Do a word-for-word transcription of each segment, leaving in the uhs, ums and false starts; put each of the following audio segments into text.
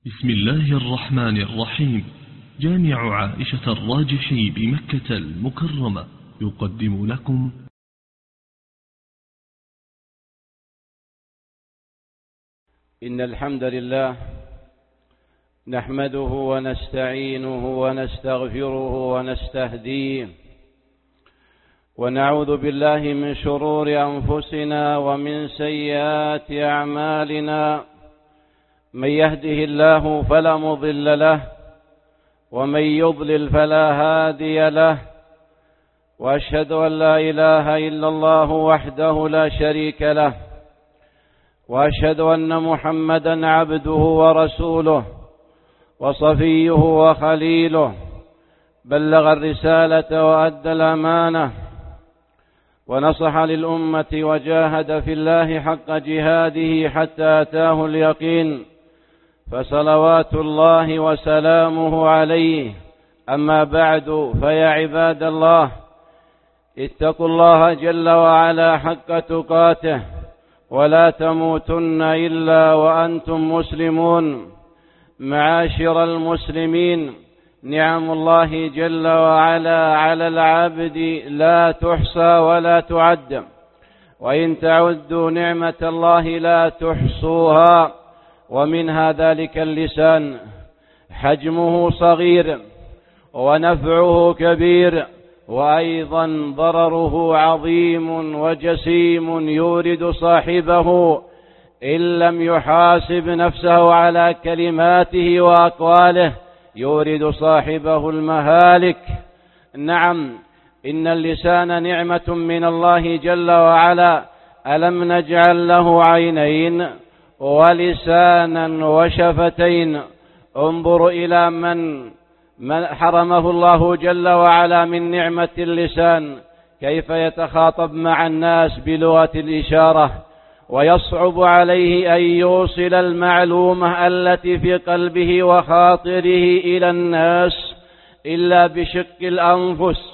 بسم الله الرحمن الرحيم. جامع عائشة الراجحي بمكة المكرمة يقدم لكم إن الحمد لله نحمده ونستعينه ونستغفره ونستهديه ونعوذ بالله من شرور أنفسنا ومن سيئات أعمالنا. من يهده الله فلا مضل له ومن يضلل فلا هادي له، وأشهد أن لا إله إلا الله وحده لا شريك له، وأشهد أن محمدا عبده ورسوله وصفيه وخليله، بلغ الرسالة وأدى الأمانة ونصح للأمة وجاهد في الله حق جهاده حتى أتاه اليقين، فصلوات الله وسلامه عليه. أما بعد، فيا عباد الله، اتقوا الله جل وعلا حق تقاته ولا تموتن إلا وأنتم مسلمون. معاشر المسلمين، نعم الله جل وعلا على العبد لا تحصى ولا تعد، وإن تعدوا نعمة الله لا تحصوها. ومنها ذلك اللسان، حجمه صغير ونفعه كبير، وأيضا ضرره عظيم وجسيم، يورد صاحبه إن لم يحاسب نفسه على كلماته وأقواله يورد صاحبه المهالك. نعم، إن اللسان نعمة من الله جل وعلا. ألم نجعل له عينين ولسانا وشفتين؟ انظر إلى من من حرمه الله جل وعلا من نعمة اللسان، كيف يتخاطب مع الناس بلغة الإشارة، ويصعب عليه أن يوصل المعلومة التي في قلبه وخاطره إلى الناس إلا بشق الأنفس،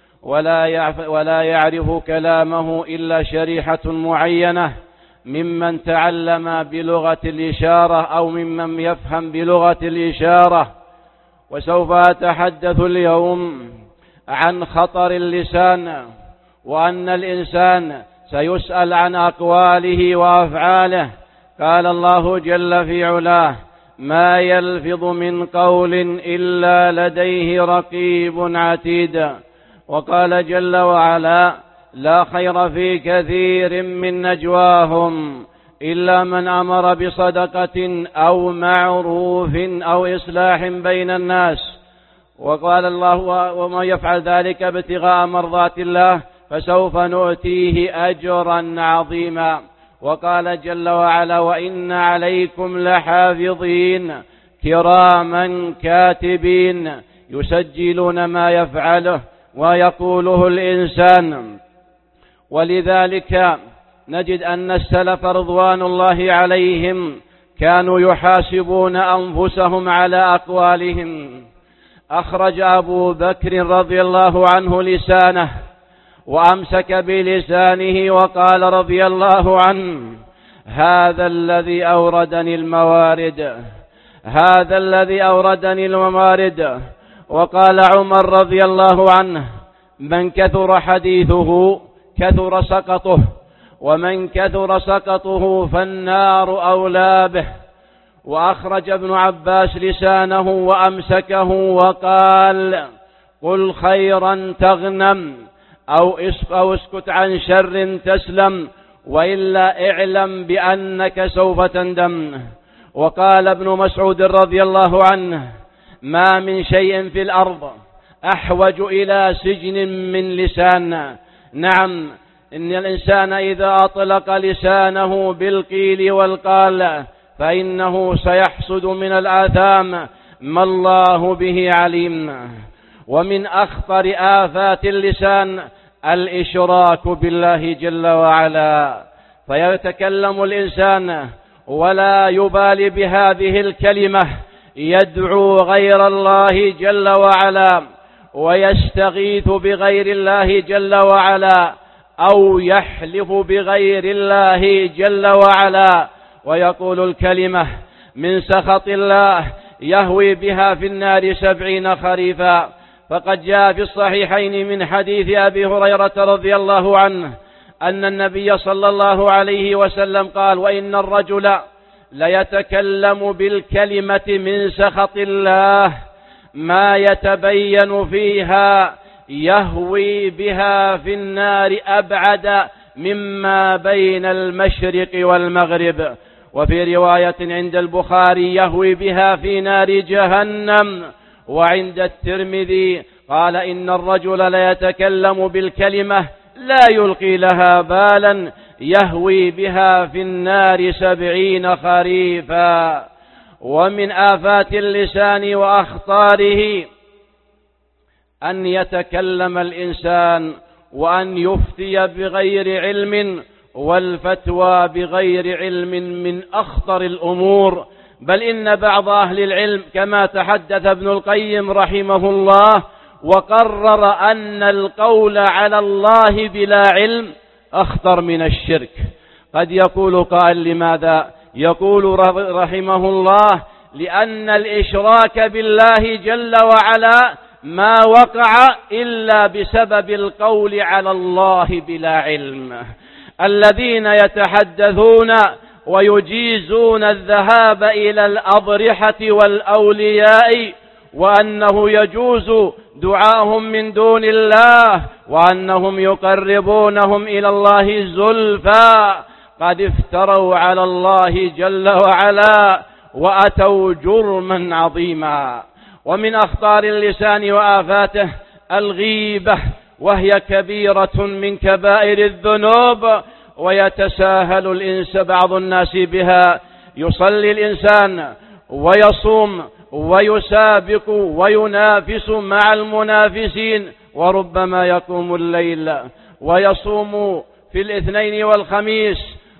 ولا يعرف كلامه إلا شريحة معينة ممن تعلم بلغة الإشارة أو ممن يفهم بلغة الإشارة. وسوف أتحدث اليوم عن خطر اللسان، وأن الإنسان سيسأل عن أقواله وأفعاله. قال الله جل في علاه: ما يلفظ من قول إلا لديه رقيب عتيد. وقال جل وعلا: لا خير في كثير من نجواهم إلا من أمر بصدقة أو معروف أو إصلاح بين الناس. وقال الله: ومن يفعل ذلك ابتغاء مرضات الله فسوف نؤتيه أجرا عظيما. وقال جل وعلا: وإن عليكم لحافظين كراما كاتبين يسجلون ما يفعله ويقوله الإنسان. ولذلك نجد أن السلف رضوان الله عليهم كانوا يحاسبون أنفسهم على أقوالهم. أخرج أبو بكر رضي الله عنه لسانه وأمسك بلسانه وقال رضي الله عنه: هذا الذي أوردني الموارد، هذا الذي أوردني الموارد. وقال عمر رضي الله عنه: من كثر حديثه كثر سقطه، ومن كثر سقطه فالنار أولى به. وأخرج ابن عباس لسانه وأمسكه وقال: قل خيرا تغنم أو اسكت عن شر تسلم، وإلا اعلم بأنك سوف تندم. وقال ابن مسعود رضي الله عنه: ما من شيء في الأرض أحوج إلى سجن من لسان. نعم، إن الإنسان إذا أطلق لسانه بالقيل والقال فإنه سيحصد من الآثام ما الله به عليم. ومن أخطر آفات اللسان الإشراك بالله جل وعلا، فيتكلم الإنسان ولا يبالي بهذه الكلمة، يدعو غير الله جل وعلا ويستغيث بغير الله جل وعلا، أو يحلف بغير الله جل وعلا، ويقول الكلمة من سخط الله يهوي بها في النار سبعين خريفا. فقد جاء في الصحيحين من حديث أبي هريرة رضي الله عنه أن النبي صلى الله عليه وسلم قال: وإن الرجل ليتكلم بالكلمة من سخط الله ما يتبين فيها يهوي بها في النار أبعد مما بين المشرق والمغرب. وفي رواية عند البخاري: يهوي بها في نار جهنم. وعند الترمذي قال: إن الرجل ليتكلم بالكلمة لا يلقي لها بالا يهوي بها في النار سبعين خريفا. ومن آفات اللسان وأخطاره أن يتكلم الإنسان وأن يفتي بغير علم، والفتوى بغير علم من أخطر الأمور. بل إن بعض أهل العلم كما تحدث ابن القيم رحمه الله وقرر أن القول على الله بلا علم أخطر من الشرك. قد يقول قائل: لماذا؟ يقول رحمه الله: لأن الإشراك بالله جل وعلا ما وقع إلا بسبب القول على الله بلا علم. الذين يتحدثون ويجيزون الذهاب إلى الأضرحة والأولياء وأنه يجوز دعاهم من دون الله وأنهم يقربونهم إلى الله زلفى قد افتروا على الله جل وعلا وأتوا جرما عظيما. ومن أخطار اللسان وآفاته الغيبة، وهي كبيرة من كبائر الذنوب، ويتساهل الإنس بعض الناس بها. يصلي الإنسان ويصوم ويسابق وينافس مع المنافسين، وربما يقوم الليل ويصوم في الاثنين والخميس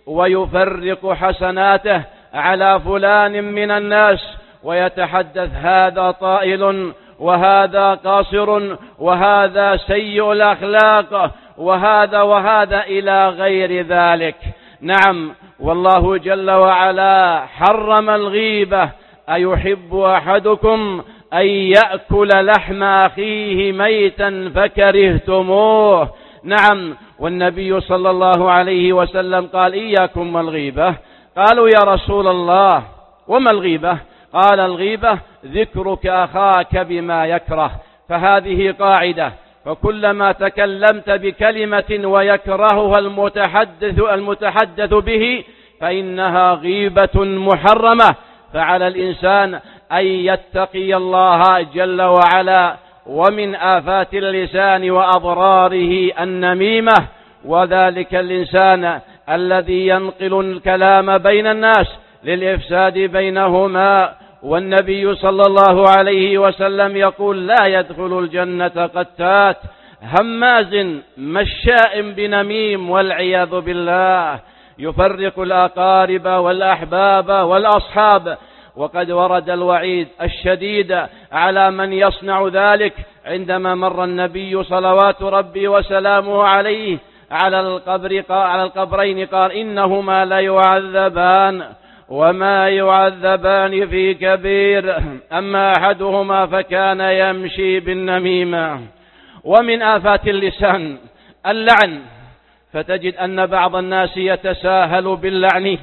ويفرق حسناته على فلان من الناس، ويتحدث: هذا طائل، وهذا قاصر، وهذا سيء الأخلاق، وهذا وهذا إلى غير ذلك. نعم، والله جل وعلا حرم الغيبة. أيحب أحدكم أن يأكل لحم أخيه ميتا فكرهتموه؟ نعم، والنبي صلى الله عليه وسلم قال: إياكم والغيبة. قالوا: يا رسول الله وما الغيبة؟ قال: الغيبة ذكرك أخاك بما يكره. فهذه قاعدة، فكلما تكلمت بكلمة ويكرهها المتحدث المتحدث به فإنها غيبة محرمة. فعلى الإنسان أن يتقي الله جل وعلا. ومن آفات اللسان وأضراره النميمة، وذلك الإنسان الذي ينقل الكلام بين الناس للإفساد بينهما. والنبي صلى الله عليه وسلم يقول: لا يدخل الجنة قتات هماز مشاء بنميم، والعياذ بالله، يفرق الأقارب والأحباب والأصحاب. وقد ورد الوعيد الشديد على من يصنع ذلك، عندما مر النبي صلوات ربي وسلامه عليه على القبر على القبرين قال: إنهما لا يعذبان وما يعذبان في كبير، أما أحدهما فكان يمشي بالنميمة. ومن آفات اللسان اللعن، فتجد أن بعض الناس يتساهل باللعن،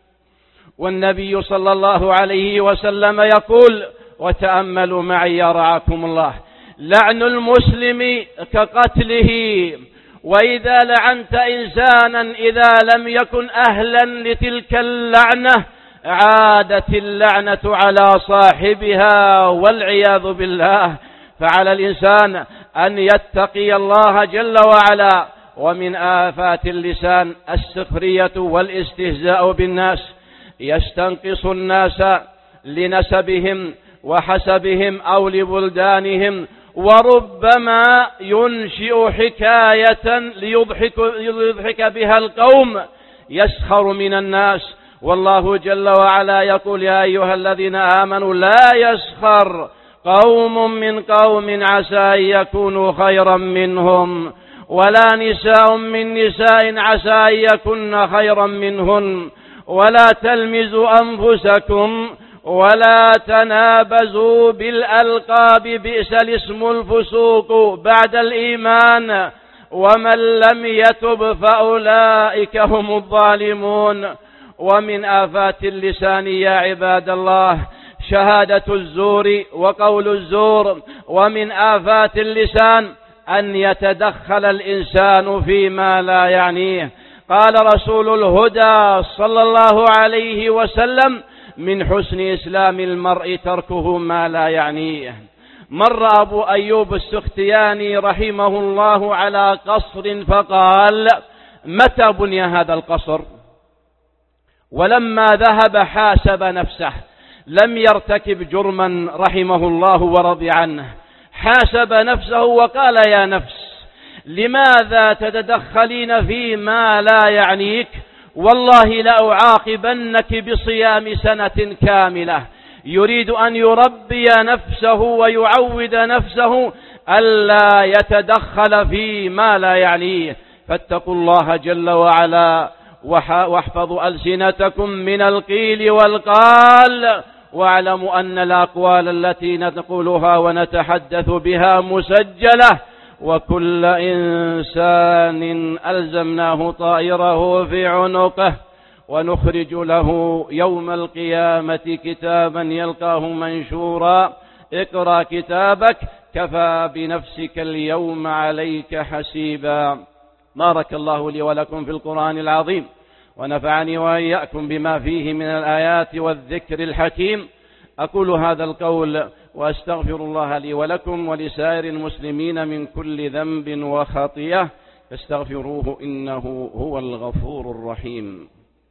والنبي صلى الله عليه وسلم يقول: وتأملوا معي يا رعاكم الله: لعن المسلم كقتله. وإذا لعنت إنسانا إذا لم يكن أهلا لتلك اللعنة عادت اللعنة على صاحبها، والعياذ بالله. فعلى الإنسان أن يتقي الله جل وعلا. ومن آفات اللسان السخرية والاستهزاء بالناس، يستنقص الناس لنسبهم وحسبهم أو لبلدانهم، وربما ينشئ حكاية ليضحك, ليضحك بها القوم، يسخر من الناس. والله جل وعلا يقول: يا أيها الذين آمنوا لا يسخر قوم من قوم عسى أن يكونوا خيرا منهم، ولا نساء من نساء عسى أن يكن خيرا منهن، ولا تلمزوا أنفسكم ولا تنابزوا بالألقاب بئس الاسم الفسوق بعد الإيمان ومن لم يتب فأولئك هم الظالمون. ومن آفات اللسان يا عباد الله شهادة الزور وقول الزور. ومن آفات اللسان أن يتدخل الإنسان فيما لا يعنيه. قال رسول الهدى صلى الله عليه وسلم: من حسن إسلام المرء تركه ما لا يعنيه. مر أبو أيوب السختياني رحمه الله على قصر فقال: متى بني هذا القصر؟ ولما ذهب حاسب نفسه، لم يرتكب جرما رحمه الله ورضي عنه، حاسب نفسه وقال: يا نفس لماذا تتدخلين فيما لا يعنيك؟ والله لأعاقبنك بصيام سنة كاملة. يريد أن يربي نفسه ويعود نفسه ألا يتدخل فيما لا يعنيه. فاتقوا الله جل وعلا واحفظوا ألسنتكم من القيل والقال، واعلموا أن الأقوال التي نقولها ونتحدث بها مسجلة، وكل إنسان ألزمناه طائره في عنقه ونخرج له يوم القيامة كتابا يلقاه منشورا. اقرأ كتابك كفى بنفسك اليوم عليك حسيبا. بارك الله لي ولكم في القرآن العظيم، ونفعني وإياكم بما فيه من الآيات والذكر الحكيم. أقول هذا القول وأستغفر الله لي ولكم ولسائر المسلمين من كل ذنب وخطيئة، فاستغفروه إنه هو الغفور الرحيم.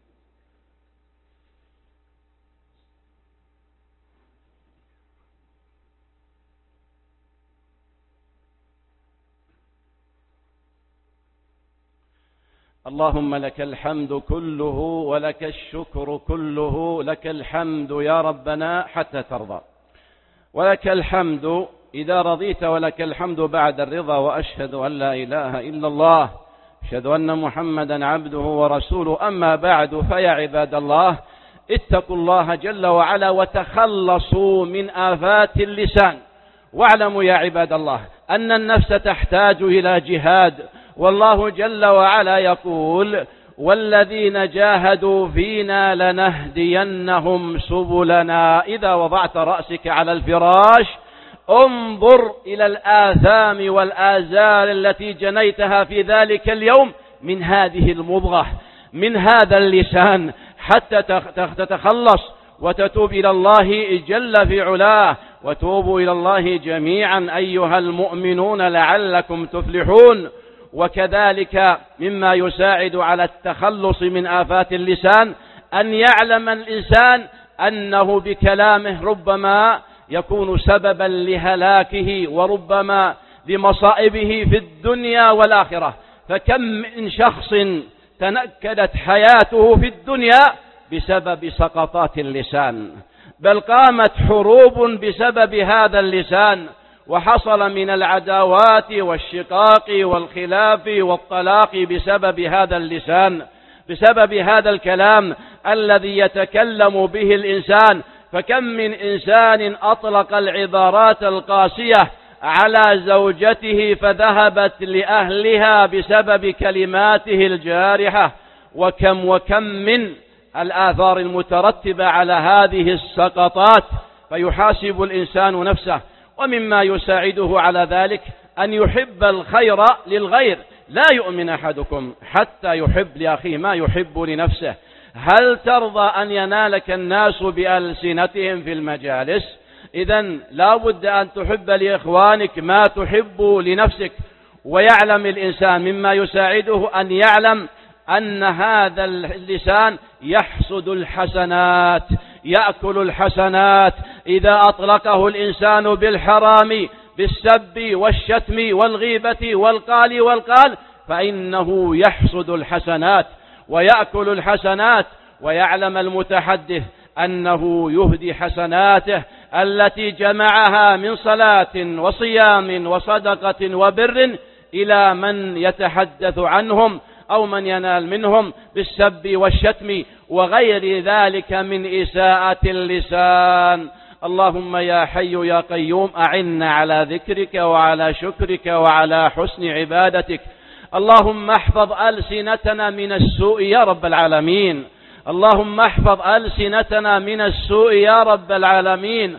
اللهم لك الحمد كله ولك الشكر كله، لك الحمد يا ربنا حتى ترضى، ولك الحمد إذا رضيت، ولك الحمد بعد الرضا. وأشهد أن لا إله إلا الله، أشهد أن محمدا عبده ورسوله. أما بعد، فيا عباد الله اتقوا الله جل وعلا وتخلصوا من آفات اللسان. واعلموا يا عباد الله أن النفس تحتاج إلى جهاد، والله جل وعلا يقول: والذين جاهدوا فينا لنهدينهم سبلنا. إذا وضعت رأسك على الفراش انظر إلى الآثام والآزال التي جنيتها في ذلك اليوم من هذه المضغة، من هذا اللسان، حتى تتخلص وتتوب إلى الله جل في علاه. وتوبوا إلى الله جميعا أيها المؤمنون لعلكم تفلحون. وكذلك مما يساعد على التخلص من آفات اللسان أن يعلم الإنسان أنه بكلامه ربما يكون سببا لهلاكه وربما لمصائبه في الدنيا والآخرة. فكم من شخص تنكدت حياته في الدنيا بسبب سقطات اللسان، بل قامت حروب بسبب هذا اللسان، وحصل من العداوات والشقاق والخلاف والطلاق بسبب هذا اللسان، بسبب هذا الكلام الذي يتكلم به الإنسان. فكم من إنسان أطلق العبارات القاسية على زوجته فذهبت لأهلها بسبب كلماته الجارحة. وكم وكم من الآثار المترتبة على هذه السقطات. فيحاسب الإنسان نفسه. ومما يساعده على ذلك أن يحب الخير للغير. لا يؤمن أحدكم حتى يحب لأخيه ما يحب لنفسه. هل ترضى أن ينالك الناس بألسنتهم في المجالس؟ إذن لا بد أن تحب لإخوانك ما تحب لنفسك. ويعلم الإنسان مما يساعده أن يعلم أن هذا اللسان يحصد الحسنات، يأكل الحسنات. إذا أطلقه الإنسان بالحرام، بالسب والشتم والغيبة والقال والقال، فإنه يحصد الحسنات ويأكل الحسنات. ويعلم المتحدث أنه يهدي حسناته التي جمعها من صلاة وصيام وصدقة وبر إلى من يتحدث عنهم. أو من ينال منهم بالسب والشتم وغير ذلك من إساءة اللسان. اللهم يا حي يا قيوم أعنا على ذكرك وعلى شكرك وعلى حسن عبادتك. اللهم احفظ ألسنتنا من السوء يا رب العالمين. اللهم احفظ ألسنتنا من السوء يا رب العالمين،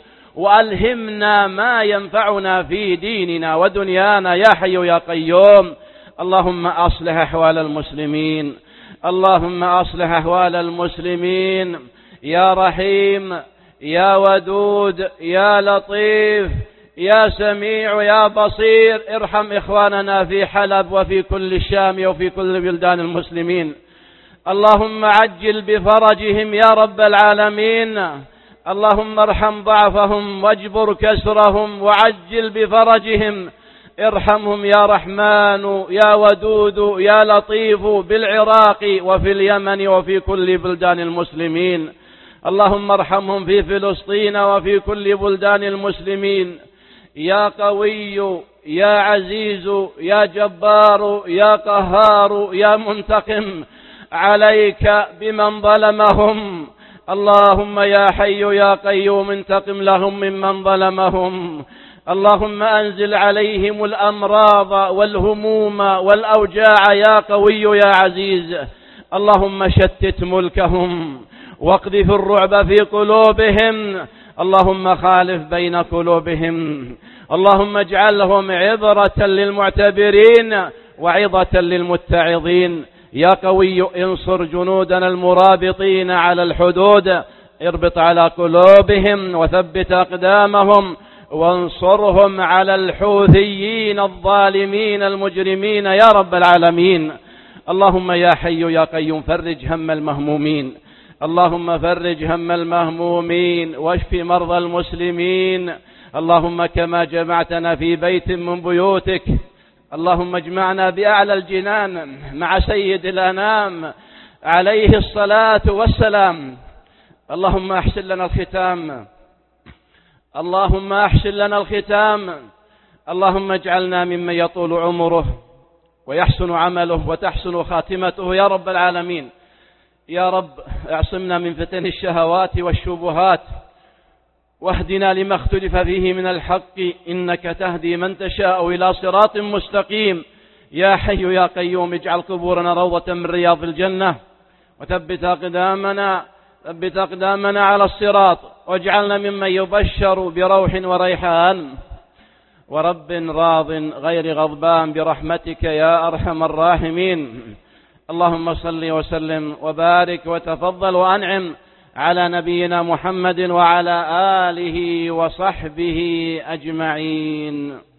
وألهمنا ما ينفعنا في ديننا ودنيانا يا حي يا قيوم. اللهم أصلح أحوال المسلمين، اللهم أصلح أحوال المسلمين يا رحيم يا ودود يا لطيف يا سميع يا بصير. ارحم إخواننا في حلب وفي كل الشام وفي كل بلدان المسلمين. اللهم عجل بفرجهم يا رب العالمين. اللهم ارحم ضعفهم واجبر كسرهم وعجل بفرجهم. ارحمهم يا رحمن يا ودود يا لطيف بالعراق وفي اليمن وفي كل بلدان المسلمين. اللهم ارحمهم في فلسطين وفي كل بلدان المسلمين. يا قوي يا عزيز يا جبار يا قهار يا منتقم عليك بمن ظلمهم. اللهم يا حي يا قيوم انتقم لهم ممن ظلمهم. اللهم أنزل عليهم الأمراض والهموم والأوجاع يا قوي يا عزيز. اللهم شتت ملكهم واقذف الرعب في قلوبهم. اللهم خالف بين قلوبهم. اللهم اجعلهم عبرة للمعتبرين وعظة للمتعظين. يا قوي انصر جنودنا المرابطين على الحدود، اربط على قلوبهم وثبت أقدامهم، وانصرهم على الحوثيين الظالمين المجرمين يا رب العالمين. اللهم يا حي يا قيوم فرج هم المهمومين. اللهم فرج هم المهمومين واشف مرضى المسلمين. اللهم كما جمعتنا في بيت من بيوتك، اللهم اجمعنا بأعلى الجنان مع سيد الأنام عليه الصلاة والسلام. اللهم أحسن لنا الختام، اللهم أحسن لنا الختام. اللهم اجعلنا ممن يطول عمره ويحسن عمله وتحسن خاتمته يا رب العالمين. يا رب اعصمنا من فتن الشهوات والشبهات، واهدنا لما اختلف فيه من الحق، إنك تهدي من تشاء إلى صراط مستقيم. يا حي يا قيوم اجعل قبورنا روضة من رياض الجنة، وثبت أقدامنا ثبت أقدامنا على الصراط، واجعلنا ممن يبشر بروح وريحان ورب راض غير غضبان برحمتك يا أرحم الراحمين. اللهم صل وسلم وبارك وتفضل وأنعم على نبينا محمد وعلى آله وصحبه أجمعين.